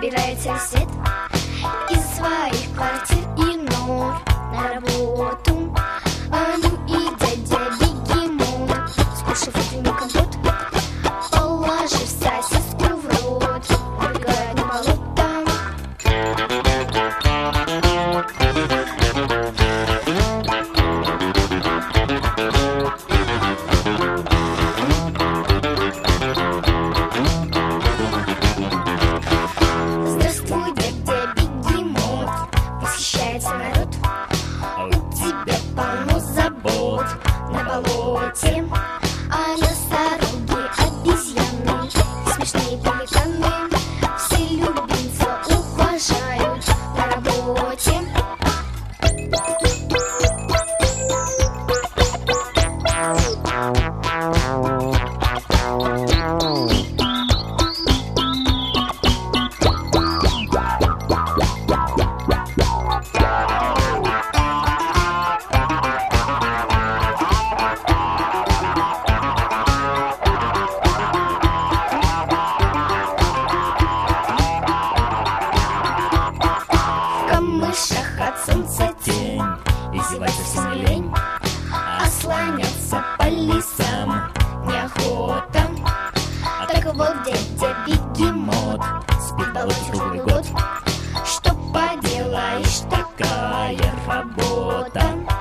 собирается свет из своих квартир и нор на работу. Ну и дядя Бегемот, скушав утренний компот, положив сосиску в рот, убегает на болото. Здравствуй, дядя Бегемот, восхищается народ. У тебя полно забот на болоте, а носороги, обезьяны и смешные пеликаны все любимца уважают на работе. В камышах от солнца тень, издевается всем лень, а слоняться по лесам неохота. Так вот дядя Бегемот спит в болоте круглый год. Что поделаешь, такая работа.